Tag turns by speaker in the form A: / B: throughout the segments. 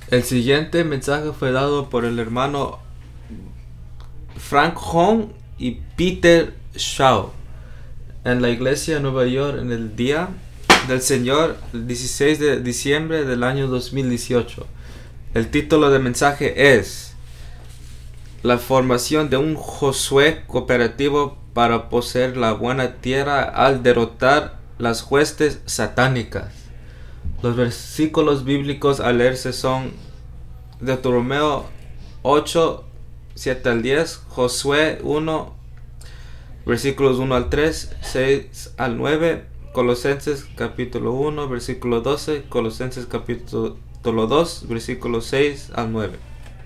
A: El siguiente mensaje fue dado por el hermano Frank Hong y Peter Shaw en la iglesia de Nueva York en el día del Señor, el 16 de diciembre del año 2018. El título del mensaje es La formación de un Josué cooperativo para poseer la buena tierra al derrotar las huestes satánicas. Los versículos bíblicos a leerse son Deuteronomio 8, 7 al 10, Josué 1, versículos 1 al 3, 6 al 9, Colosenses capítulo 1, versículo 12, Colosenses capítulo 2, versículos 6 al 9.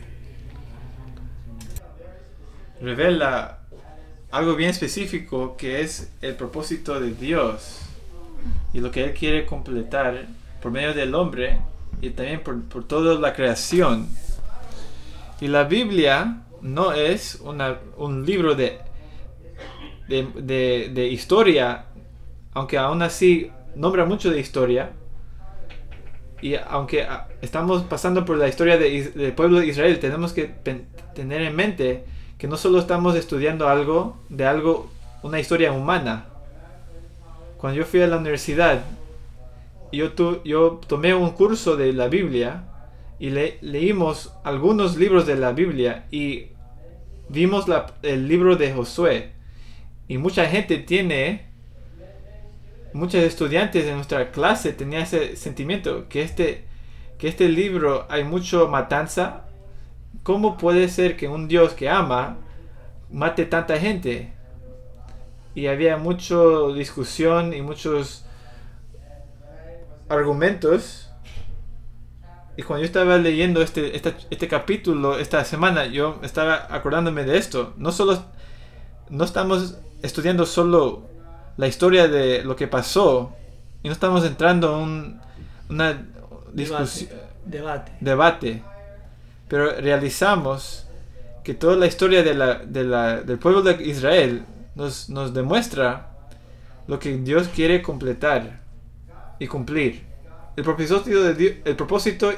B: Revela algo bien específico que es el propósito de Dios y lo que Él quiere completar por medio del hombre y también por toda la creación. Y la Biblia no es un libro de historia, aunque aún así nombra mucho de historia. Y aunque estamos pasando por la historia del pueblo de Israel, tenemos que tener en mente que no solo estamos estudiando una historia humana. Cuando yo fui a la universidad, yo tomé un curso de la Biblia y leímos algunos libros de la Biblia y vimos el libro de Josué. Y muchos estudiantes de nuestra clase tenían ese sentimiento que este libro hay mucho matanza. ¿Cómo puede ser que un Dios que ama mate tanta gente? Y había mucha discusión y muchos argumentos. Y cuando yo estaba leyendo este capítulo esta semana, yo estaba acordándome de esto. No estamos estudiando solo la historia de lo que pasó y no estamos entrando en una discusión, debate, pero realizamos que toda la historia del pueblo de Israel nos demuestra lo que Dios quiere completar y cumplir. El propósito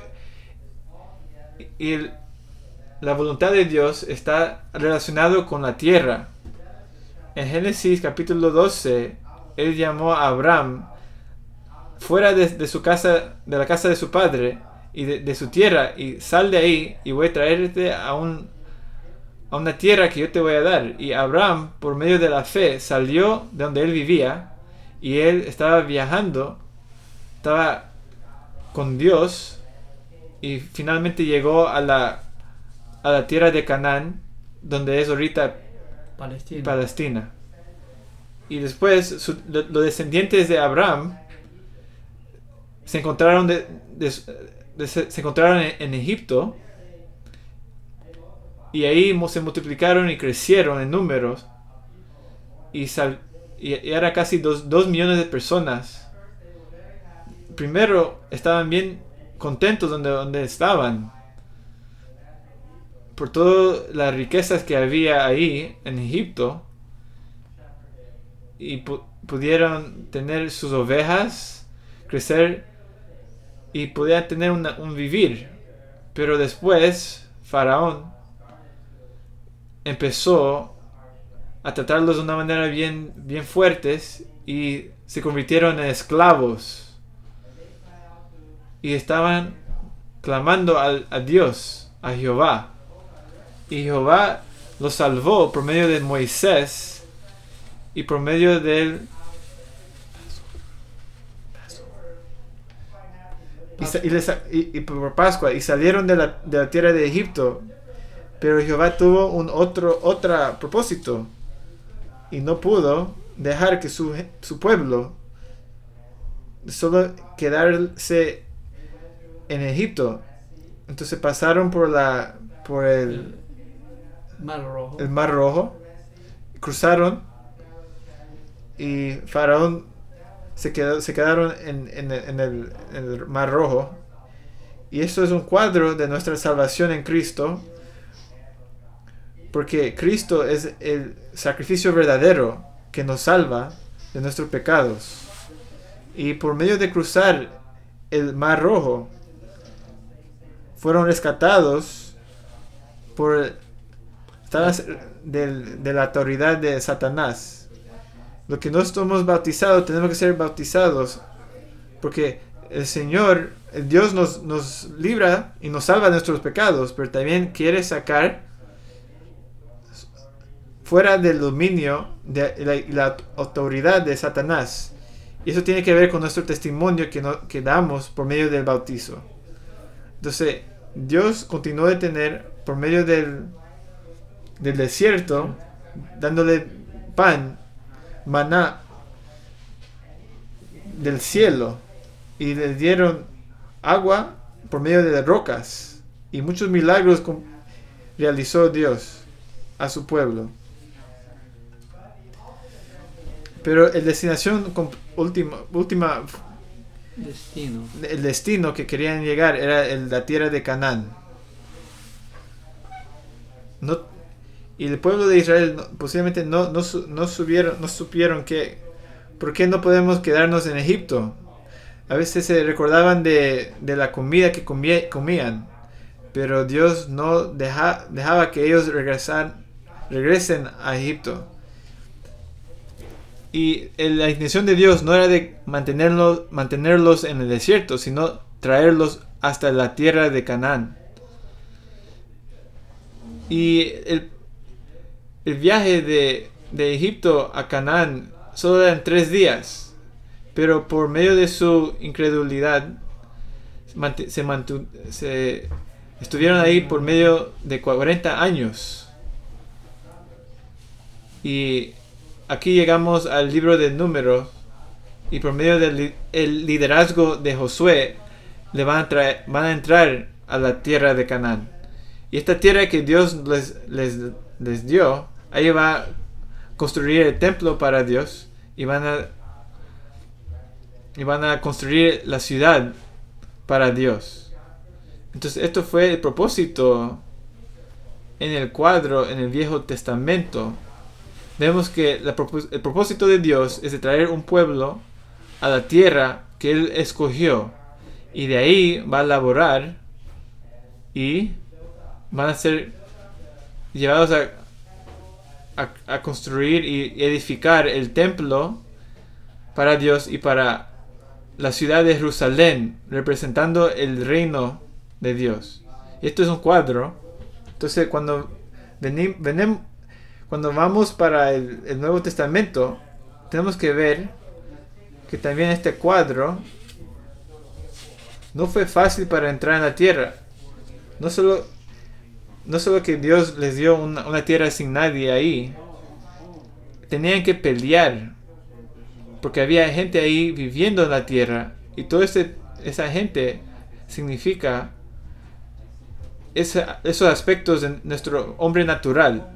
B: y la voluntad de Dios está relacionado con la tierra. En Génesis capítulo 12, Él llamó a Abraham fuera de su casa, de la casa de su padre y de su tierra, y sal de ahí y voy a traerte a una tierra que yo te voy a dar. Y Abraham, por medio de la fe, salió de donde él vivía y él estaba viajando, estaba con Dios y finalmente llegó a la tierra de Canaán, donde es ahorita Palestina. Y después los descendientes de Abraham se encontraron se encontraron en Egipto, y ahí se multiplicaron y crecieron en números y era casi 2 millones de personas. Primero estaban bien contentos donde estaban por todas las riquezas que había ahí en Egipto, y pudieron tener sus ovejas, crecer y podían tener un vivir. Pero después Faraón empezó a tratarlos de una manera bien fuertes y se convirtieron en esclavos y estaban clamando a Dios, a Jehová, y Jehová los salvó por medio de Moisés y por medio del y por Pascua, y salieron de la tierra de Egipto. Pero Jehová tuvo otro propósito y no pudo dejar que su pueblo solo quedarse en Egipto. Entonces pasaron por el Mar Rojo, cruzaron, y Faraón se quedaron en el Mar Rojo. Y esto es un cuadro de nuestra salvación en Cristo, porque Cristo es el sacrificio verdadero que nos salva de nuestros pecados. Y por medio de cruzar el Mar Rojo, fueron rescatados por de la autoridad de Satanás. Los que no somos bautizados tenemos que ser bautizados porque el Señor, el Dios nos libra y nos salva de nuestros pecados, pero también quiere sacar fuera del dominio de la autoridad de Satanás. Y eso tiene que ver con nuestro testimonio que damos por medio del bautizo. Entonces, Dios continuó de tener por medio del desierto, dándole pan, maná del cielo, y le dieron agua por medio de las rocas, y muchos milagros realizó Dios a su pueblo. Pero el destino que querían llegar era la tierra de Canaán. Y el pueblo de Israel posiblemente no supieron por qué no podemos quedarnos en Egipto. A veces se recordaban de la comida que comían, pero Dios no dejaba que ellos regresen a Egipto. Y la intención de Dios no era de mantenerlos en el desierto, sino traerlos hasta la tierra de Canaán. Y el viaje de Egipto a Canaán solo eran 3 días, pero por medio de su incredulidad estuvieron ahí por medio de 40 años. Y aquí llegamos al libro de Números, y por medio del liderazgo de Josué van a entrar a la tierra de Canaán. Y esta tierra que Dios les dio, ahí va a construir el templo para Dios, y van a construir la ciudad para Dios. Entonces esto fue el propósito en el cuadro en el Viejo Testamento. Vemos que el propósito de Dios es de traer un pueblo a la tierra que Él escogió, y de ahí va a laborar y van a ser llevados a construir y edificar el templo para Dios y para la ciudad de Jerusalén, representando el reino de Dios. Y esto es un cuadro. Entonces cuando vamos para el Nuevo Testamento, tenemos que ver que también este cuadro no fue fácil para entrar en la tierra. No solo que Dios les dio una tierra sin nadie ahí, tenían que pelear, porque había gente ahí viviendo en la tierra, y toda esa gente significa esos aspectos de nuestro hombre natural.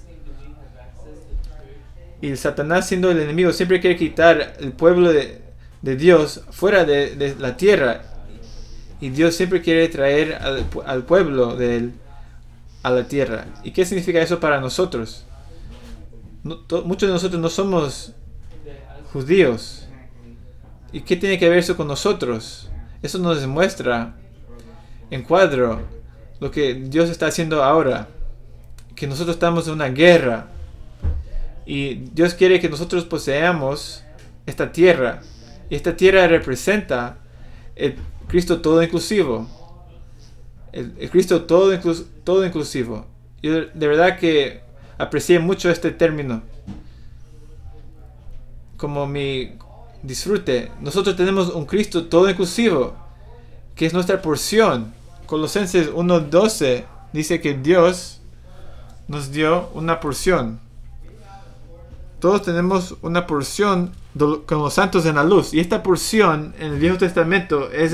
B: Y Satanás, siendo el enemigo, siempre quiere quitar el pueblo de Dios fuera de la tierra, y Dios siempre quiere traer al pueblo de él a la tierra. ¿Y qué significa eso para nosotros? Muchos de nosotros no somos judíos. ¿Y qué tiene que ver eso con nosotros? Eso nos demuestra en cuadro lo que Dios está haciendo ahora, que nosotros estamos en una guerra, y Dios quiere que nosotros poseamos esta tierra, y esta tierra representa el Cristo todo inclusivo. El Cristo todo inclusivo. Yo de verdad que aprecié mucho este término como mi disfrute. Nosotros tenemos un Cristo todo inclusivo, que es nuestra porción. Colosenses 1:12 dice que Dios nos dio una porción. Todos tenemos una porción con los santos en la luz, y esta porción en el Viejo Testamento es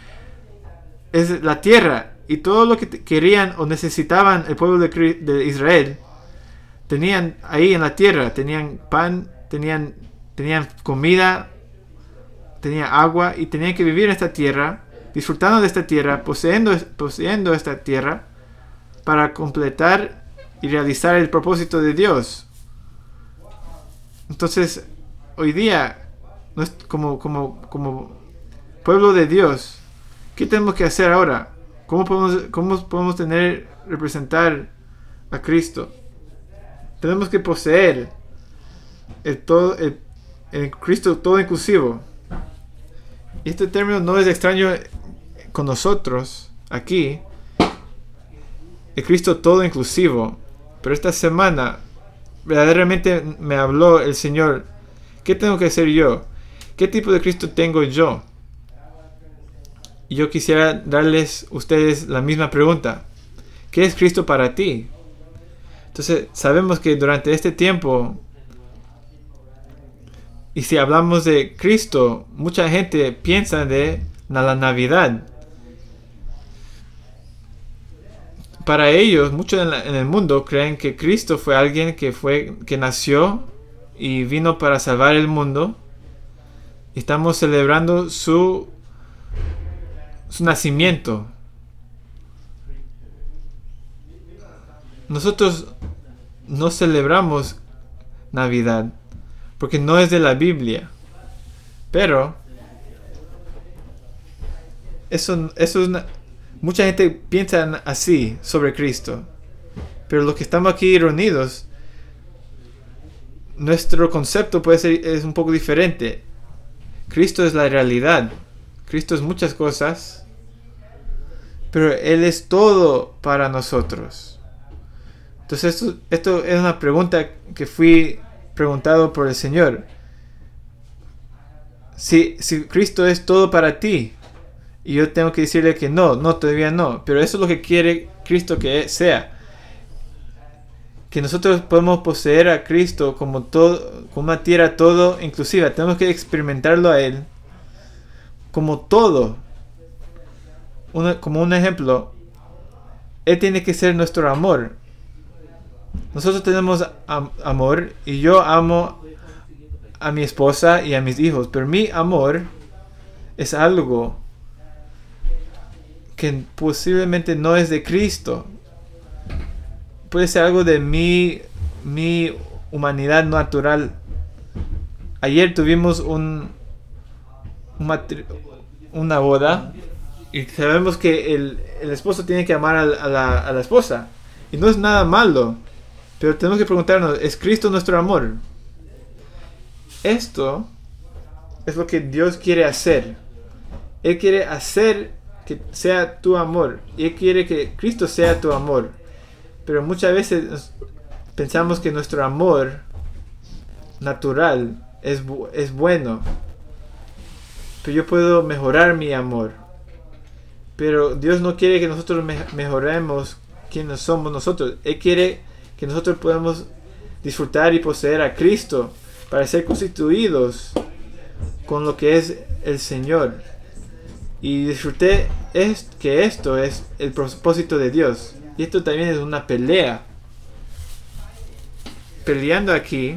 B: la tierra. Y todo lo que querían o necesitaban el pueblo de Israel, tenían ahí en la tierra. Tenían pan, tenían comida, tenían agua, y tenían que vivir en esta tierra, disfrutando de esta tierra, poseyendo esta tierra, para completar y realizar el propósito de Dios. Entonces, hoy día, como pueblo de Dios, ¿qué tenemos que hacer ahora? ¿Cómo podemos representar a Cristo? Tenemos que poseer el Cristo todo inclusivo. Y este término no es extraño con nosotros aquí. El Cristo todo inclusivo. Pero esta semana verdaderamente me habló el Señor. ¿Qué tengo que hacer yo? ¿Qué tipo de Cristo tengo yo? Y yo quisiera darles a ustedes la misma pregunta. ¿Qué es Cristo para ti? Entonces, sabemos que durante este tiempo, y si hablamos de Cristo, mucha gente piensa de la Navidad. Para ellos, muchos en el mundo creen que Cristo fue alguien que nació y vino para salvar el mundo. Y estamos celebrando su nacimiento. Nosotros no celebramos Navidad porque no es de la Biblia. Pero mucha gente piensa así sobre Cristo. Pero los que estamos aquí reunidos, nuestro concepto es un poco diferente. Cristo es la realidad. Cristo es muchas cosas, pero Él es todo para nosotros. Entonces esto es una pregunta que fui preguntado por el Señor. Si Cristo es todo para ti, y yo tengo que decirle que no, todavía no, pero eso es lo que quiere Cristo que sea. Que nosotros podemos poseer a Cristo como una tierra todo inclusiva. Tenemos que experimentarlo a Él como todo. Como un ejemplo, Él tiene que ser nuestro amor. Nosotros tenemos amor y yo amo a mi esposa y a mis hijos, pero mi amor es algo que posiblemente no es de Cristo. Puede ser algo de mi humanidad natural. Ayer tuvimos una boda y sabemos que el esposo tiene que amar a la esposa. Y no es nada malo. Pero tenemos que preguntarnos, ¿es Cristo nuestro amor? Esto es lo que Dios quiere hacer. Él quiere hacer que sea tu amor. Y Él quiere que Cristo sea tu amor. Pero muchas veces pensamos que nuestro amor natural es bueno. Pero yo puedo mejorar mi amor. Pero Dios no quiere que nosotros mejoremos quienes somos nosotros. Él quiere que nosotros podamos disfrutar y poseer a Cristo para ser constituidos con lo que es el Señor. Y disfruté que esto es el propósito de Dios. Y esto también es una pelea. Peleando aquí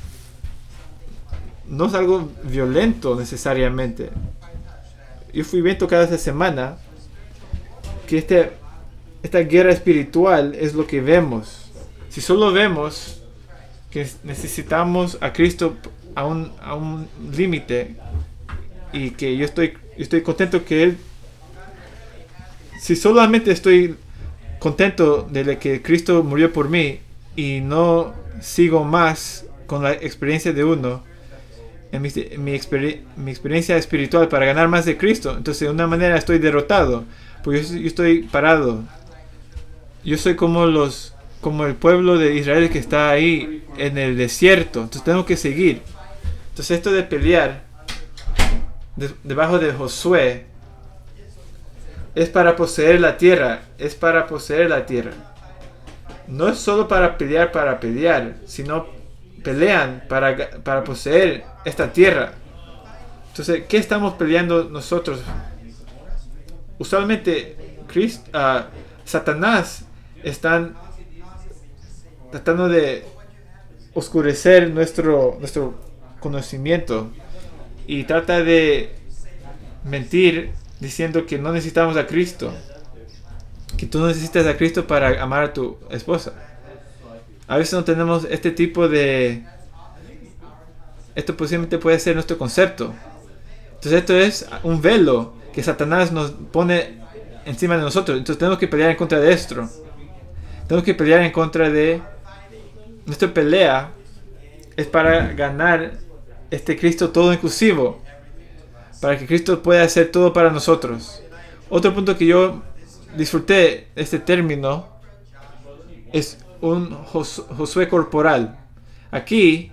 B: no es algo violento necesariamente. Yo fui bien tocado esta semana que esta guerra espiritual es lo que vemos. Si solo vemos que necesitamos a Cristo a un límite y que yo estoy contento que Él, si solamente estoy contento de que Cristo murió por mí y no sigo más con la experiencia de uno en mi experiencia espiritual para ganar más de Cristo, entonces de una manera estoy derrotado porque yo estoy parado. Yo soy como el pueblo de Israel que está ahí en el desierto. Entonces tengo que seguir. Entonces esto de pelear debajo de Josué es para poseer la tierra. Es para poseer la tierra. No es solo para pelear, sino pelean para poseer esta tierra. Entonces, ¿qué estamos peleando nosotros? Usualmente Satanás están tratando de oscurecer nuestro conocimiento y trata de mentir diciendo que no necesitamos a Cristo, que tú no necesitas a Cristo para amar a tu esposa. A veces no tenemos este tipo de... Esto posiblemente puede ser nuestro concepto. Entonces esto es un velo que Satanás nos pone encima de nosotros. Entonces tenemos que pelear en contra de esto. Tenemos que pelear en contra de... Nuestra pelea es para ganar este Cristo todo inclusivo. Para que Cristo pueda hacer todo para nosotros. Otro punto que yo disfruté de este término es un Josué corporal. Aquí,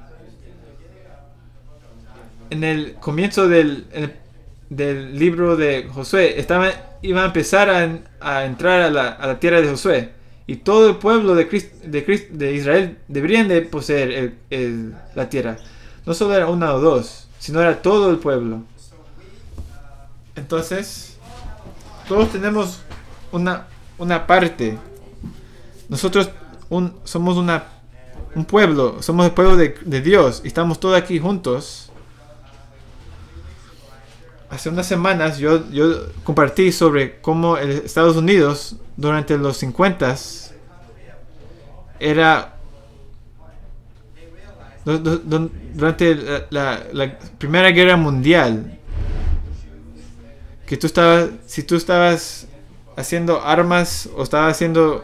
B: en el comienzo del libro de Josué, iba a empezar a entrar a la tierra de Josué. Y todo el pueblo de Israel deberían de poseer la tierra. No solo era una o dos, sino era todo el pueblo. Entonces, todos tenemos una parte. Nosotros somos un pueblo, somos el pueblo de Dios y estamos todos aquí juntos. Hace unas semanas yo compartí sobre cómo Estados Unidos durante los 50 era durante la Primera Guerra Mundial, que si tú estabas haciendo armas o estabas haciendo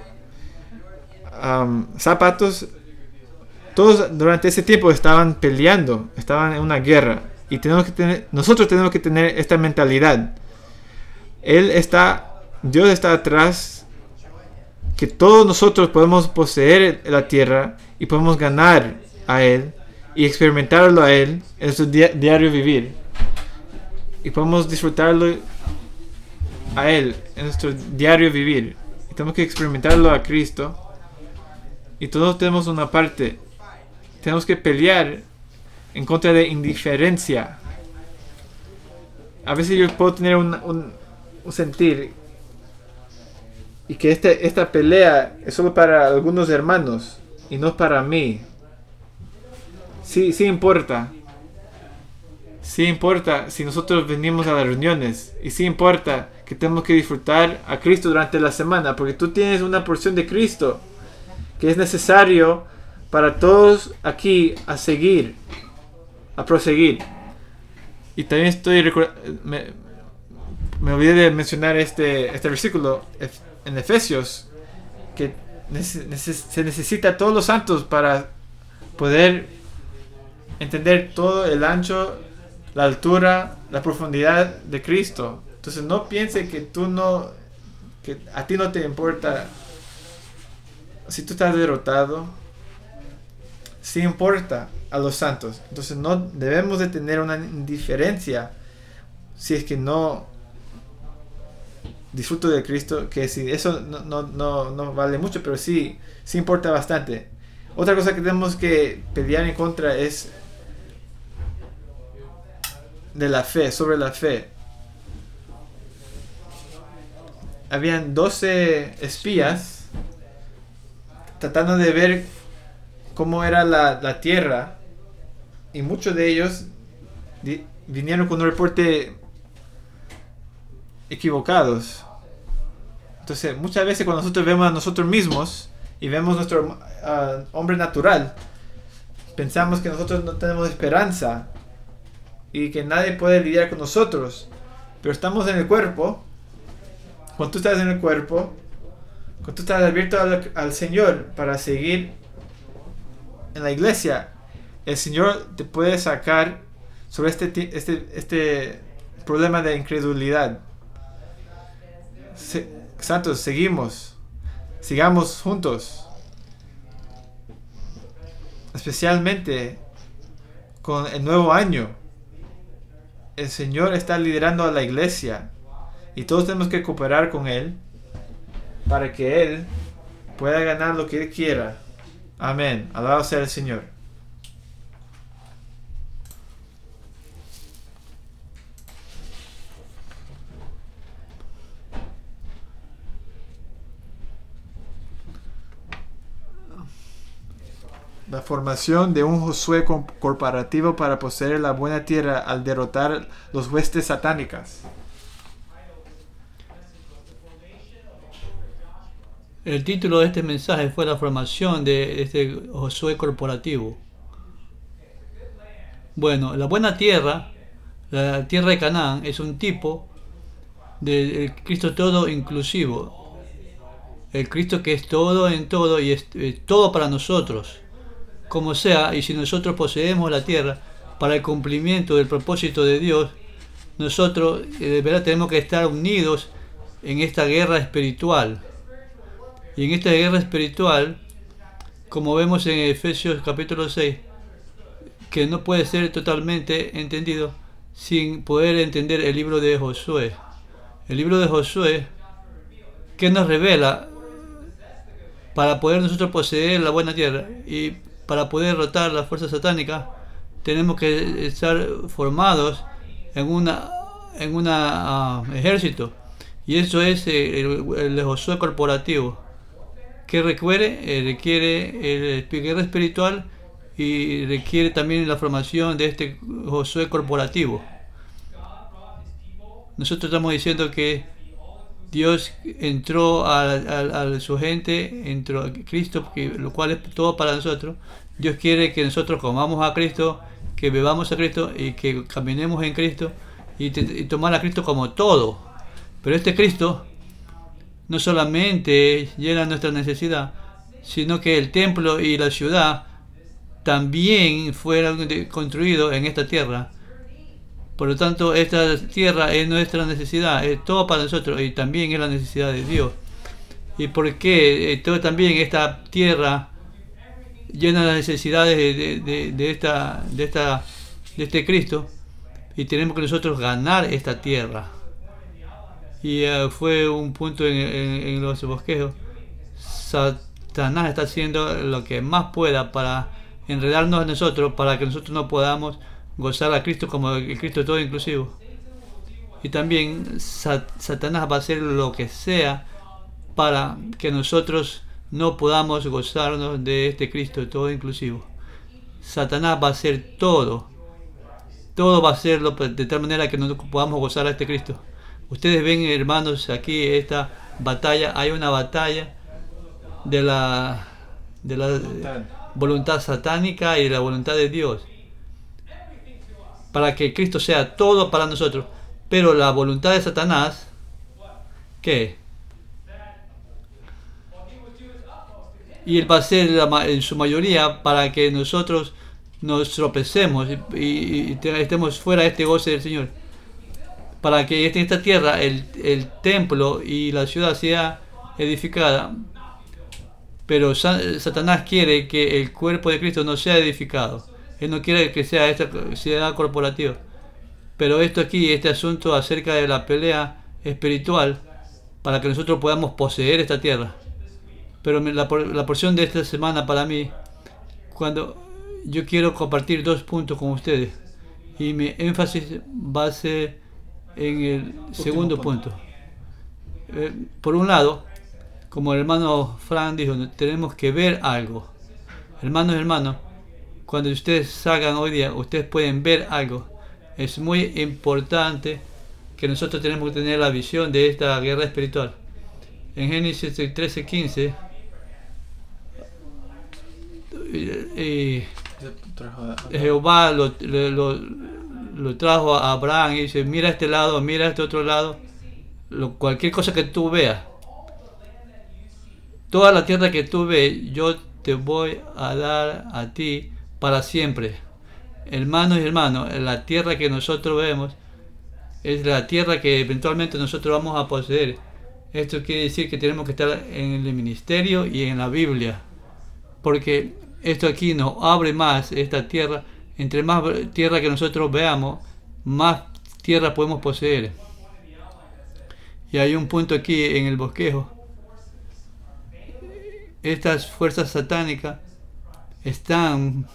B: zapatos, todos durante ese tiempo estaban peleando, estaban en una guerra. Y nosotros tenemos que tener esta mentalidad. Dios está atrás, que todos nosotros podemos poseer la tierra y podemos ganar a Él y experimentarlo a Él en su diario vivir. Y podemos disfrutarlo a Él en nuestro diario vivir. Y tenemos que experimentarlo a Cristo. Y todos tenemos una parte. Tenemos que pelear en contra de indiferencia. A veces yo puedo tener un sentir y que esta pelea es solo para algunos hermanos y no para mí. Sí importa. Sí importa si nosotros venimos a las reuniones. Y sí importa que tenemos que disfrutar a Cristo durante la semana. Porque tú tienes una porción de Cristo que es necesario para todos aquí a proseguir. Y también me olvidé de mencionar este versículo en Efesios, que se necesita a todos los santos para poder entender todo el ancho, la altura, la profundidad de Cristo. Entonces no piense que a ti no te importa si tú estás derrotado. Sí importa a los santos. Entonces no debemos de tener una indiferencia si es que no disfruto de Cristo, que si eso no vale mucho, pero sí importa bastante. Otra cosa que tenemos que pelear en contra es de la fe, sobre la fe. Habían 12 espías tratando de ver cómo era la tierra, y muchos de ellos vinieron con un reporte equivocados. Entonces muchas veces cuando nosotros vemos a nosotros mismos y vemos nuestro hombre natural, pensamos que nosotros no tenemos esperanza y que nadie puede lidiar con nosotros, pero estamos en el cuerpo. Cuando tú estás en el cuerpo, cuando tú estás abierto al Señor para seguir en la iglesia, el Señor te puede sacar sobre este problema de incredulidad. Santos, sigamos juntos, especialmente con el nuevo año. El Señor está liderando a la iglesia y todos tenemos que cooperar con Él para que Él pueda ganar lo que Él quiera. Amén. Alabado sea el Señor. La formación de un Josué corporativo para poseer la buena tierra al derrotar los huestes satánicas.
C: El título de este mensaje fue la formación de este Josué corporativo. Bueno, la buena tierra, la tierra de Canaán, es un tipo del Cristo todo inclusivo, el Cristo que es todo en todo y es todo para nosotros, como sea, y si nosotros poseemos la tierra para el cumplimiento del propósito de Dios, nosotros de verdad tenemos que estar unidos en esta guerra espiritual. Y en esta guerra espiritual, como vemos en Efesios capítulo 6, que no puede ser totalmente entendido sin poder entender el libro de Josué. El libro de Josué, que nos revela para poder nosotros poseer la buena tierra y para poder derrotar las fuerzas satánicas, tenemos que estar formados en una ejército. Y eso es el Josué corporativo, que requiere guerra espiritual y requiere también la formación de este Josué corporativo. Nosotros estamos diciendo que Dios entró a su gente, entró a Cristo, lo cual es todo para nosotros. Dios quiere que nosotros comamos a Cristo, que bebamos a Cristo y que caminemos en Cristo y tomar a Cristo como todo. Pero este Cristo no solamente llena nuestra necesidad, sino que el templo y la ciudad también fueron construidos en esta tierra. Por lo tanto, esta tierra es nuestra necesidad, es todo para nosotros y también es la necesidad de Dios. ¿Y por qué también esta tierra llena las necesidades de este Cristo? Y tenemos que nosotros ganar esta tierra. Y fue un punto en los bosquejos. Satanás está haciendo lo que más pueda para enredarnos a nosotros, para que nosotros no podamos gozar a Cristo como el Cristo todo inclusivo. Y también Satanás va a hacer lo que sea para que nosotros no podamos gozarnos de este Cristo todo inclusivo. Satanás va a hacer todo va a hacerlo de tal manera que no podamos gozar a este Cristo. Ustedes ven, hermanos, aquí esta batalla, hay una batalla de la voluntad satánica y la voluntad de Dios, para que Cristo sea todo para nosotros. Pero la voluntad de Satanás, ¿qué? Y él va a ser en su mayoría para que nosotros nos tropecemos y estemos fuera de este goce del Señor, para que en esta tierra el templo y la ciudad sea edificada. Pero Satanás quiere que el cuerpo de Cristo no sea edificado. Él no quiere que sea esta ciudad corporativa. Pero esto aquí, este asunto acerca de la pelea espiritual, para que nosotros podamos poseer esta tierra. Pero la porción de esta semana para mí, cuando yo quiero compartir 2 puntos con ustedes, y mi énfasis va a ser en el segundo punto. Por un lado, como el hermano Fran dijo, tenemos que ver algo. Hermanos, cuando ustedes salgan hoy día, ustedes pueden ver algo. Es muy importante que nosotros tenemos que tener la visión de esta guerra espiritual. En Génesis 13:15, Jehová lo trajo a Abraham y dice: mira este lado, mira este otro lado, cualquier cosa que tú veas, toda la tierra que tú ves, yo te voy a dar a ti para siempre. Hermanos y hermanos, la tierra que nosotros vemos es la tierra que eventualmente nosotros vamos a poseer. Esto quiere decir que tenemos que estar en el ministerio y en la Biblia, porque esto aquí nos abre más esta tierra. Entre más tierra que nosotros veamos, más tierra podemos poseer. Y hay un punto aquí en el bosquejo. Estas fuerzas satánicas están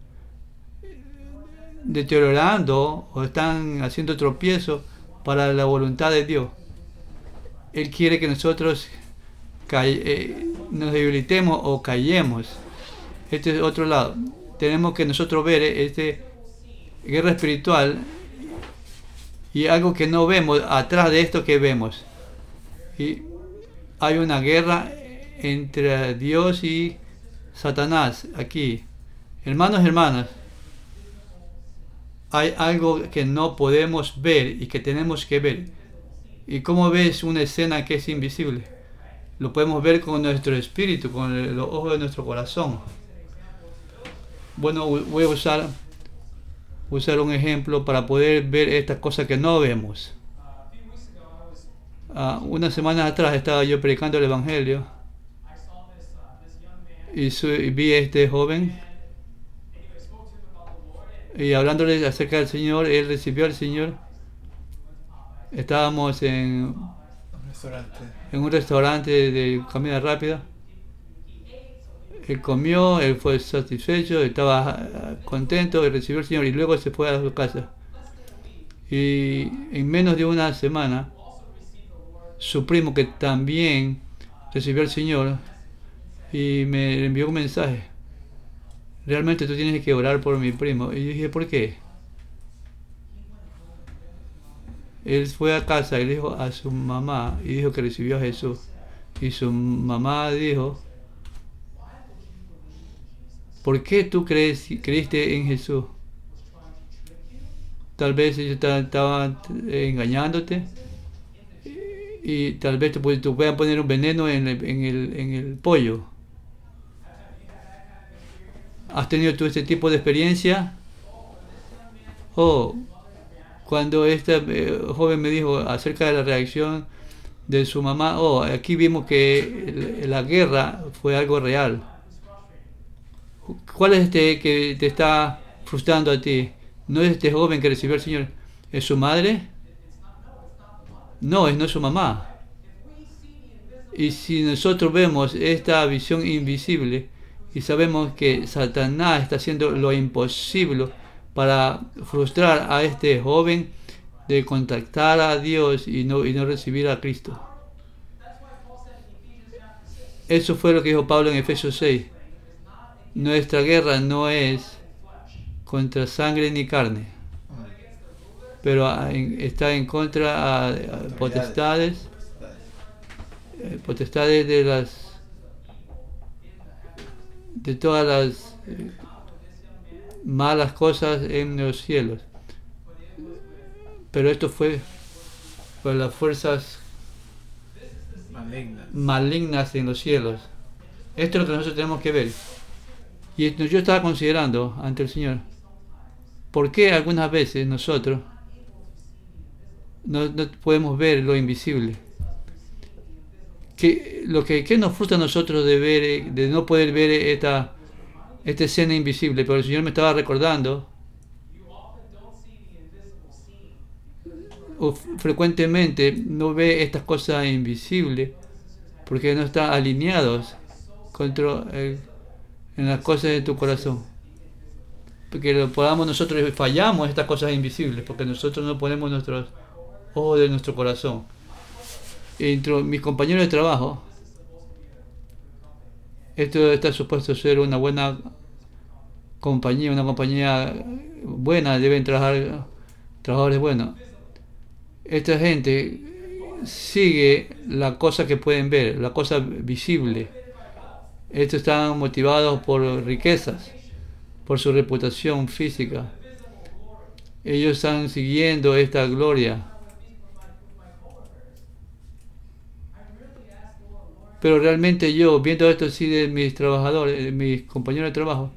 C: deteriorando o están haciendo tropiezo para la voluntad de Dios. Él quiere que nosotros nos debilitemos o callemos. Este es otro lado. Tenemos que nosotros ver guerra espiritual y algo que no vemos atrás de esto que vemos. Y hay una guerra entre Dios y Satanás aquí. Hermanos y hermanas, hay algo que no podemos ver y que tenemos que ver. ¿Y cómo ves una escena que es invisible? Lo podemos ver con nuestro espíritu, con los ojos de nuestro corazón. Bueno, voy a usar un ejemplo para poder ver estas cosas que no vemos. Unas semanas atrás estaba yo predicando el Evangelio y vi a este joven y hablándole acerca del Señor. Él recibió al Señor. Estábamos en un restaurante de comida rápida. Él comió, él fue satisfecho, estaba contento y recibió al Señor, y luego se fue a su casa. Y en menos de una semana, su primo, que también recibió al Señor, y me envió un mensaje: realmente tú tienes que orar por mi primo. Y yo dije: ¿por qué? Él fue a casa y le dijo a su mamá, y dijo que recibió a Jesús. Y su mamá dijo: ¿por qué tú creíste en Jesús? Tal vez ellos estaban engañándote, y tal vez te puedan poner un veneno en el pollo. ¿Has tenido tú este tipo de experiencia? Cuando este joven me dijo acerca de la reacción de su mamá, aquí vimos que la guerra fue algo real. ¿Cuál es que te está frustrando a ti? ¿No es este joven que recibió al Señor? ¿Es su madre? No es su mamá. Y si nosotros vemos esta visión invisible y sabemos que Satanás está haciendo lo imposible para frustrar a este joven de contactar a Dios y no recibir a Cristo. Eso fue lo que dijo Pablo en Efesios 6. Nuestra guerra no es contra sangre ni carne, pero está en contra de potestades de todas las malas cosas en los cielos. Pero esto fue por las fuerzas malignas en los cielos. Esto es lo que nosotros tenemos que ver. Y yo estaba considerando ante el Señor, ¿por qué algunas veces nosotros no podemos ver lo invisible? ¿Qué nos frustra a nosotros de no poder ver esta escena invisible? Pero el Señor me estaba recordando, frecuentemente no ve estas cosas invisibles porque no están alineados en las cosas de tu corazón. Porque nosotros fallamos estas cosas invisibles porque nosotros no ponemos nuestros ojos de nuestro corazón. Entre mis compañeros de trabajo, esto está supuesto a ser una buena compañía, una compañía buena, deben trabajar trabajadores buenos. Esta gente sigue la cosa que pueden ver, la cosa visible. Estos están motivados por riquezas, por su reputación física. Ellos están siguiendo esta gloria. Pero realmente yo, viendo esto así de mis trabajadores, de mis compañeros de trabajo,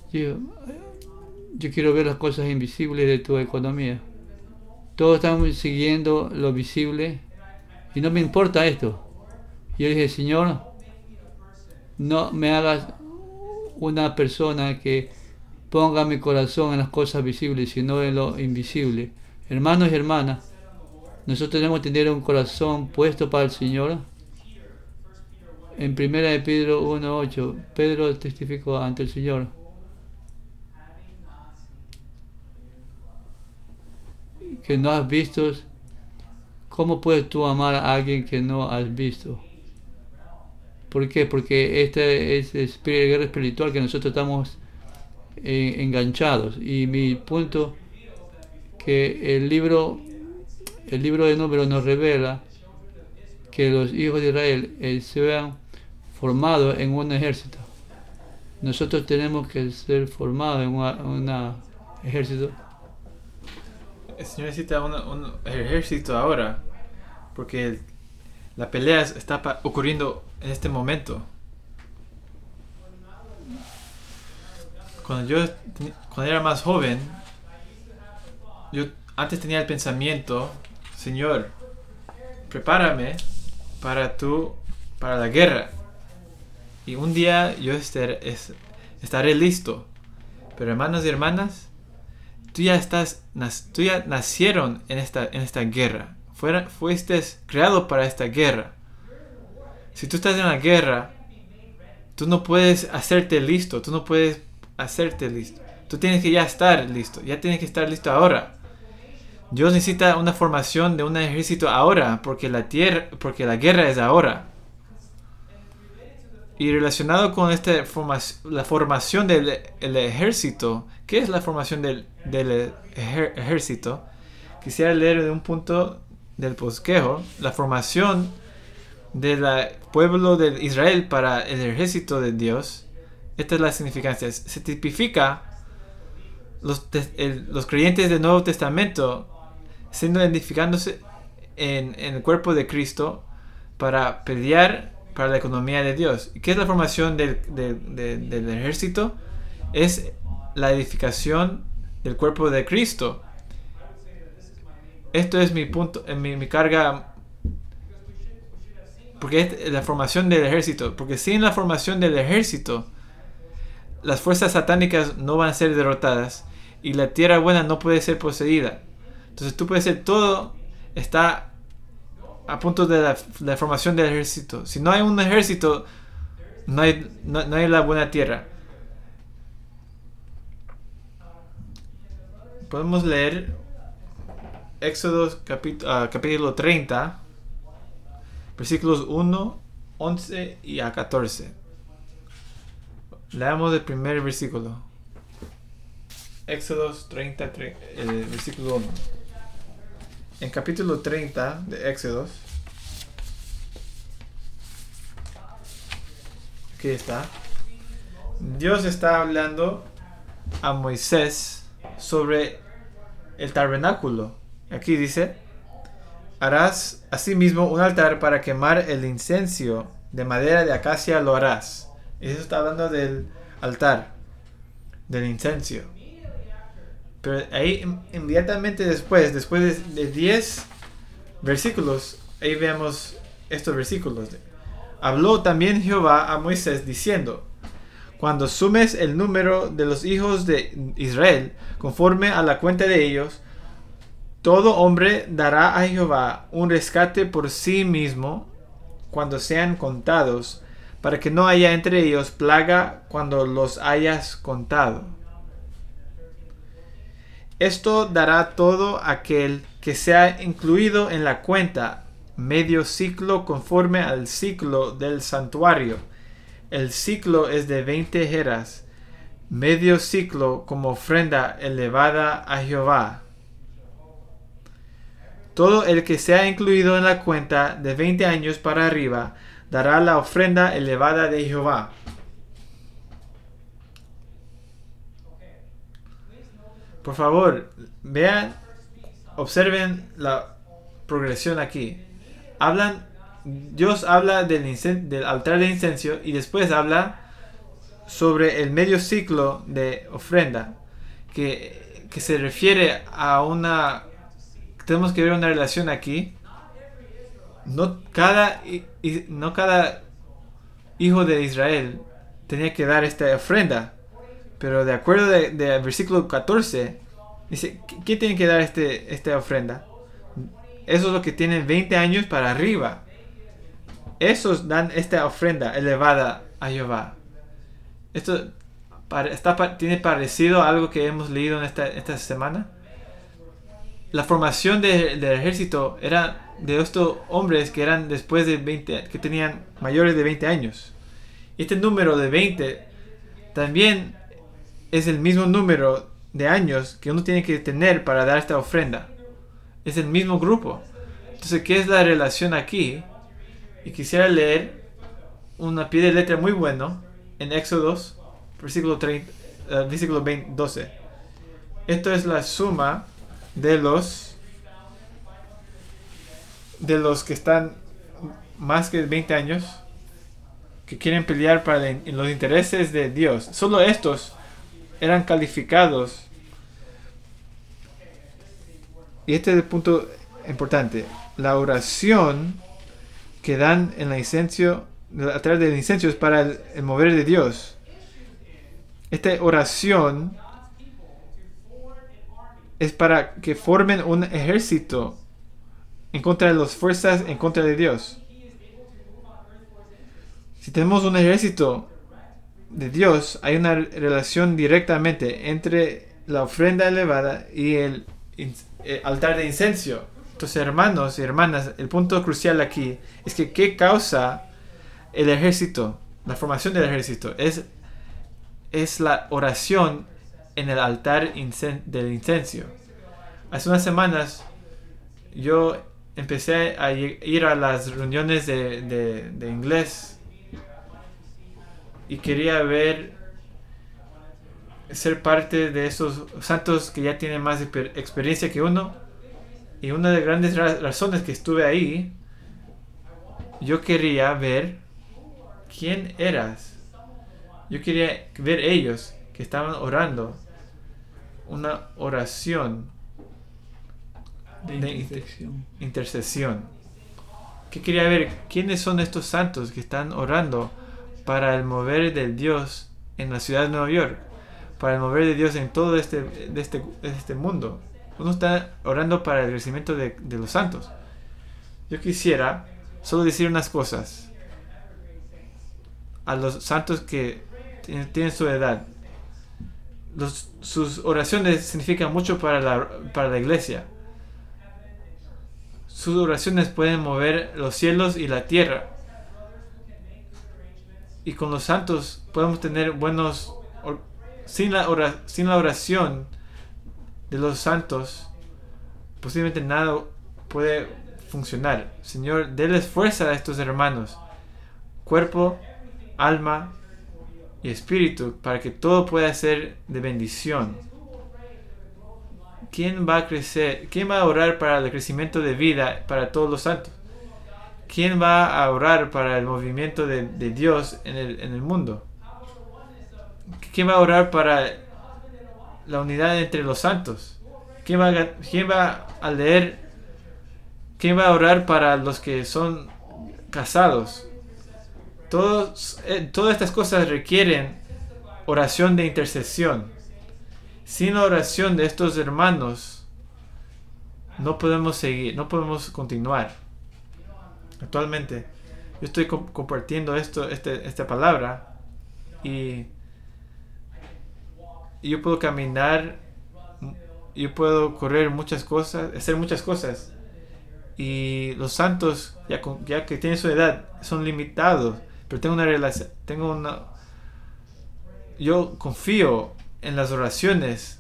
C: yo quiero ver las cosas invisibles de tu economía. Todos están siguiendo lo visible y no me importa esto. Y yo dije: Señor, no me hagas una persona que ponga mi corazón en las cosas visibles, sino en lo invisible. Hermanos y hermanas, nosotros tenemos que tener un corazón puesto para el Señor. En 1 Pedro 1:8, Pedro testificó ante el Señor: que no has visto. ¿Cómo puedes tú amar a alguien que no has visto? ¿Por qué? Porque esta es guerra espiritual que nosotros estamos enganchados. Y mi punto, que el libro de Números nos revela que los hijos de Israel se vean formados en un ejército. Nosotros tenemos que ser formados en un ejército.
B: El Señor necesita un ejército ahora. porque la pelea está ocurriendo en este momento. Cuando era más joven, yo antes tenía el pensamiento, Señor, prepárame para la guerra. Y un día yo estaré listo. Pero hermanos y hermanas, tú ya nacieron en esta guerra. Fuiste creado para esta guerra. Si tú estás en la guerra, tú no puedes hacerte listo. Tú tienes que ya estar listo. Ya tienes que estar listo ahora. Dios necesita una formación de un ejército ahora, porque la guerra es ahora. Y relacionado con la formación del ejército, ¿qué es la formación del ejército? Quisiera leer de un punto del bosquejo, la formación del pueblo de Israel para el ejército de Dios. Esta es la significancia. Se tipifica los creyentes del Nuevo Testamento siendo identificándose en el cuerpo de Cristo para pelear para la economía de Dios. ¿Qué es la formación del ejército? Es la edificación del cuerpo de Cristo. Esto es mi punto, mi carga, porque es la formación del ejército. Porque sin la formación del ejército, las fuerzas satánicas no van a ser derrotadas y la tierra buena no puede ser poseída. Entonces tú puedes ser todo, está a punto de la formación del ejército. Si no hay un ejército, no hay la buena tierra. Podemos leer Éxodo capítulo 30, versículos 1, 11 y a 14. Leamos el primer versículo. Éxodo 30, el versículo 1. En capítulo 30 de Éxodo, aquí está. Dios está hablando a Moisés sobre el tabernáculo. Aquí dice: harás asimismo un altar para quemar el incienso, de madera de acacia lo harás. Eso está hablando del altar, del incienso. Pero ahí inmediatamente después de 10 versículos, ahí vemos estos versículos. Habló también Jehová a Moisés diciendo: cuando sumes el número de los hijos de Israel, conforme a la cuenta de ellos, todo hombre dará a Jehová un rescate por sí mismo cuando sean contados, para que no haya entre ellos plaga cuando los hayas contado. Esto dará todo aquel que sea incluido en la cuenta, medio ciclo conforme al ciclo del santuario. El ciclo es de 20 geras, medio ciclo como ofrenda elevada a Jehová. Todo el que sea incluido en la cuenta de 20 años para arriba dará la ofrenda elevada de Jehová. Por favor, vean, observen la progresión aquí. Dios habla del altar de incienso y después habla sobre el medio ciclo de ofrenda, que se refiere a tenemos que ver una relación aquí. No cada hijo de Israel tenía que dar esta ofrenda. Pero de acuerdo del versículo 14, dice, ¿quién tiene que dar esta ofrenda? Esos los que tienen 20 años para arriba. Esos dan esta ofrenda elevada a Jehová. Esto tiene parecido a algo que hemos leído en esta semana. La formación del ejército era de estos hombres que eran después de 20, que tenían mayores de 20 años. Este número de 20 también es el mismo número de años que uno tiene que tener para dar esta ofrenda. Es el mismo grupo. Entonces, ¿qué es la relación aquí? Y quisiera leer una pie de letra muy bueno en Éxodo, versículo 12. Esto es la suma de los de los que están más que 20 años, que quieren pelear para los intereses de Dios. Solo estos eran calificados. Y este es el punto importante. La oración que dan en el incenso, a través del incenso, es para el mover de Dios. Esta oración es para que formen un ejército en contra de las fuerzas en contra de Dios. Si tenemos un ejército de Dios, hay una relación directamente entre la ofrenda elevada y el altar de incenso. Entonces, hermanos y hermanas, el punto crucial aquí es que ¿qué causa el ejército? La formación del ejército es la oración en el altar del incenso. Hace unas semanas yo empecé a ir a las reuniones de inglés y quería ser parte de esos santos que ya tienen más experiencia que uno. Y una de las grandes razones que estuve ahí, yo quería ver quién eras. Yo quería ver ellos que estaban orando una oración de intercesión. Que quería ver quiénes son estos santos que están orando para el mover de Dios en la ciudad de Nueva York, para el mover de Dios en todo este mundo. Uno está orando para el crecimiento de los santos. Yo quisiera solo decir unas cosas a los santos que tienen su edad. Sus oraciones significan mucho para la iglesia. Sus oraciones pueden mover los cielos y la tierra. Y con los santos podemos tener buenos... Sin la oración de los santos, posiblemente nada puede funcionar. Señor, déles fuerza a estos hermanos, cuerpo, alma y espíritu, para que todo pueda ser de bendición. ¿Quién va a crecer? ¿Quién va a orar para el crecimiento de vida para todos los santos? ¿Quién va a orar para el movimiento de Dios en el mundo? ¿Quién va a orar para la unidad entre los santos? ¿Quién va a leer? ¿Quién va a orar para los que son casados? Todas estas cosas requieren oración de intercesión. Sin la oración de estos hermanos, no podemos seguir, no podemos continuar. Actualmente, yo estoy compartiendo esta palabra y yo puedo caminar, yo puedo correr muchas cosas, hacer muchas cosas. Y los santos, ya que tienen su edad, son limitados. Pero tengo una relación, yo confío en las oraciones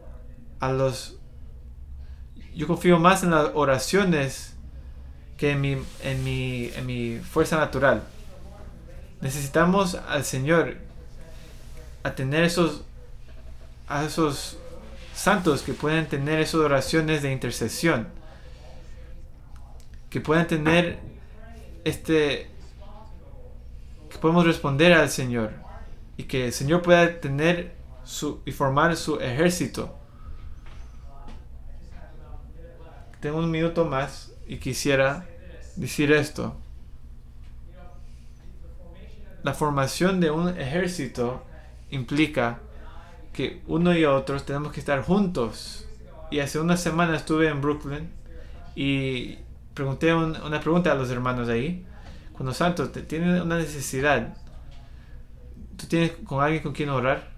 B: yo confío más en las oraciones que en mi fuerza natural. Necesitamos al Señor a tener a esos santos que pueden tener esas oraciones de intercesión, que puedan tener que podemos responder al Señor y que el Señor pueda tener y formar su ejército. Tengo un minuto más y quisiera decir esto. La formación de un ejército implica que uno y otros tenemos que estar juntos. Y hace una semana estuve en Brooklyn y pregunté una pregunta a los hermanos ahí. Cuando santos tienen una necesidad, ¿tú tienes con alguien con quien orar?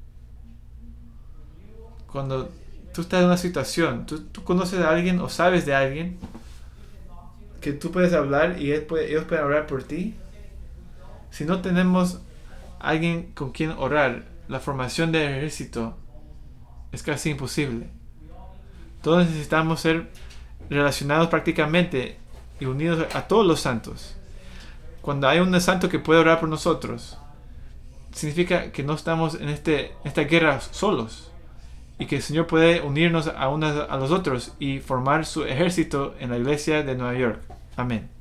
B: Cuando tú estás en una situación, ¿tú conoces a alguien o sabes de alguien que tú puedes hablar y ellos pueden orar por ti? Si no tenemos alguien con quien orar, la formación del ejército es casi imposible. Todos necesitamos ser relacionados prácticamente y unidos a todos los santos. Cuando hay un santo que puede orar por nosotros, significa que no estamos en esta guerra solos. y que el Señor puede unirnos a unos a los otros y formar su ejército en la iglesia de Nueva York. Amén.